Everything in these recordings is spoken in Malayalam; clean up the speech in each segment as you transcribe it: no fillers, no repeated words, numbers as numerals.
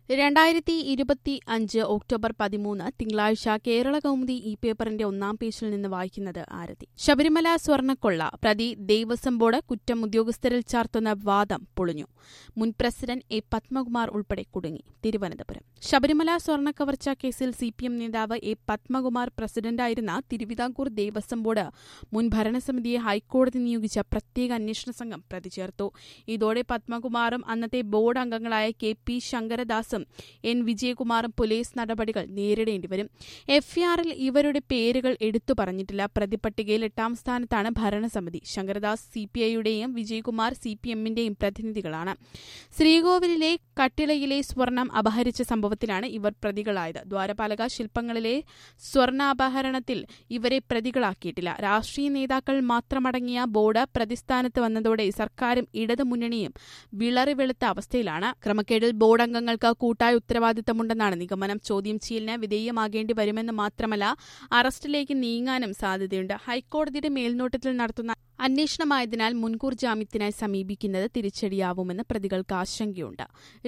2025 ഒക്ടോബർ 13 തിങ്കളാഴ്ച കേരള കൗമുദി ഈ പേപ്പറിന്റെ ഒന്നാം പേജിൽ നിന്ന് വായിക്കുന്നത് ആരതി. ശബരിമല സ്വർണ്ണക്കൊള്ള പ്രതി ദേവസ്വം ബോർഡ് കുറ്റം ഉദ്യോഗസ്ഥരിൽ ചാർത്തുന്ന വാദം പൊളിഞ്ഞു. മുൻ പ്രസിഡന്റ് എ പത്മകുമാർ ഉൾപ്പെടെ കുടുങ്ങി. തിരുവനന്തപുരം ശബരിമല സ്വർണ്ണക്കവർച്ചാ കേസിൽ CPM നേതാവ് എ പത്മകുമാർ പ്രസിഡന്റായിരുന്ന തിരുവിതാംകൂർ ദേവസ്വം ബോർഡ് മുൻ ഭരണസമിതിയെ ഹൈക്കോടതി നിയോഗിച്ച പ്രത്യേക അന്വേഷണ സംഘം പ്രതി ചേർത്തു. ഇതോടെ പത്മകുമാറും അന്നത്തെ ബോർഡ് അംഗങ്ങളായ KP ശങ്കരദാസും N വിജയകുമാറും പോലീസ് നടപടികൾ നേരിടേണ്ടിവരും. FIRൽ ഇവരുടെ പേരുകൾ എടുത്തു പറഞ്ഞിട്ടില്ല. പ്രതിപട്ടികയിൽ 8ാം സ്ഥാനത്താണ് ഭരണസമിതി. ശങ്കരദാസ് CPIയുടെയും വിജയകുമാർ CPMന്റെയും പ്രതിനിധികളാണ്. ശ്രീകോവിലിലെ കട്ടിളയിലെ സ്വർണം അപഹരിച്ച സംഭവത്തിലാണ് ഇവർ പ്രതികളായത്. ദ്വാരപാലക ശില്പങ്ങളിലെ സ്വർണ്ണാപഹരണത്തിൽ ഇവരെ പ്രതികളാക്കിയിട്ടില്ല. രാഷ്ട്രീയ നേതാക്കൾ മാത്രമടങ്ങിയ ബോർഡ് പ്രതിസ്ഥാനത്ത് വന്നതോടെ സർക്കാരും ഇടതുമുന്നണിയും വിളറി വെളുത്ത അവസ്ഥയിലാണ്. ക്രമക്കേടിൽ ബോർഡ് അംഗങ്ങൾക്ക് കൂട്ടായ ഉത്തരവാദിത്തമുണ്ടെന്നാണ് നിഗമനം. ചോദ്യം ചെയ്യലിന് വിധേയമാകേണ്ടി വരുമെന്ന് മാത്രമല്ല അറസ്റ്റിലേക്ക് നീങ്ങാനും സാധ്യതയുണ്ട്. ഹൈക്കോടതിയുടെ മേൽനോട്ടത്തിൽ നടത്തുന്ന അന്വേഷണമായതിനാൽ മുൻകൂർ ജാമ്യത്തിനായി സമീപിക്കുന്നത് തിരിച്ചടിയാവുമെന്ന് പ്രതികൾക്ക് ആശങ്കയുണ്ട്.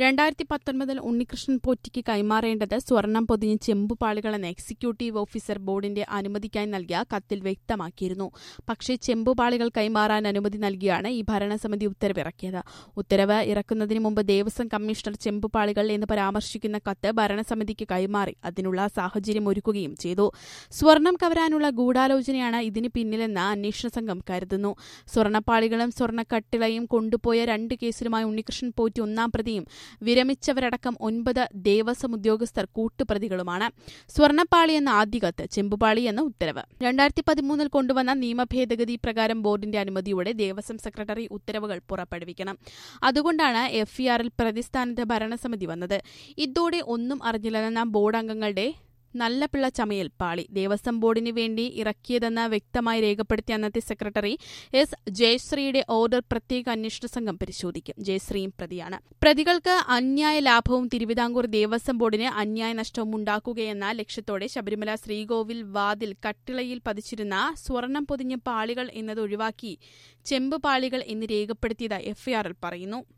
2019 ഉണ്ണികൃഷ്ണൻ പോറ്റിക്ക് കൈമാറേണ്ടത് സ്വർണം പൊതിഞ്ഞ ചെമ്പുപാളികളെന്ന് എക്സിക്യൂട്ടീവ് ഓഫീസർ ബോർഡിന്റെ അനുമതിക്കായി നൽകിയ കത്തിൽ വ്യക്തമാക്കിയിരുന്നു. പക്ഷേ ചെമ്പുപാളികൾ കൈമാറാൻ അനുമതി നൽകിയാണ് ഈ ഭരണസമിതി ഉത്തരവിറക്കിയത്. ഉത്തരവ് ഇറക്കുന്നതിന് മുമ്പ് ദേവസ്വം കമ്മീഷണർ ചെമ്പുപാളികൾ എന്ന് പരാമർശിക്കുന്ന കത്ത് ഭരണസമിതിക്ക് കൈമാറി അതിനുള്ള സാഹചര്യം ഒരുക്കുകയും ചെയ്തു. സ്വർണം കവരാനുള്ള ഗൂഢാലോചനയാണ് ഇതിന് പിന്നിലെന്ന് അന്വേഷണ സംഘം കരുതുന്നു. സ്വർണ്ണപ്പാളികളും സ്വർണ്ണക്കട്ടിളയും കൊണ്ടുപോയ 2 കേസിലുമായി ഉണ്ണികൃഷ്ണൻ പോറ്റി 1ാം പ്രതിയും വിരമിച്ചവരടക്കം 9 ദേവസ്വം ഉദ്യോഗസ്ഥർ കൂട്ടുപ്രതികളുമാണ്. സ്വർണ്ണപ്പാളി എന്ന ആദ്യ കത്ത്, ചെമ്പുപാളി എന്ന ഉത്തരവ്. 2013 കൊണ്ടുവന്ന നിയമഭേദഗതി പ്രകാരം ബോർഡിന്റെ അനുമതിയോടെ ദേവസ്വം സെക്രട്ടറി ഉത്തരവുകൾ പുറപ്പെടുവിക്കണം. അതുകൊണ്ടാണ് FIRൽ പ്രതിസ്ഥാനത്ത് ഭരണസമിതി വന്നത്. ഇതോടെ ഒന്നും അറിഞ്ഞില്ലെന്ന ബോർഡ് അംഗങ്ങളുടെ നല്ല പിള്ള ചമയൽ പാളി. ദേവസ്വം ബോർഡിന് വേണ്ടി ഇറക്കിയതെന്ന് വ്യക്തമായി രേഖപ്പെടുത്തിയ അന്നത്തെ സെക്രട്ടറി S. ജയശ്രീയുടെ ഓർഡർ പ്രത്യേക അന്വേഷണ സംഘം പരിശോധിക്കും. ജയശ്രീയും പ്രതിയാണ്. പ്രതികൾക്ക് അന്യായ ലാഭവും തിരുവിതാംകൂർ ദേവസ്വം ബോർഡിന് അന്യായ നഷ്ടവും ഉണ്ടാക്കുകയെന്ന ലക്ഷ്യത്തോടെ ശബരിമല ശ്രീകോവിൽ വാതിൽ കട്ടിളയിൽ പതിച്ചിരുന്ന സ്വർണം പൊതിഞ്ഞ പാളികൾ എന്നത് ഒഴിവാക്കി ചെമ്പ് പാളികൾ എന്ന് രേഖപ്പെടുത്തിയത് FIRൽ പറയുന്നു.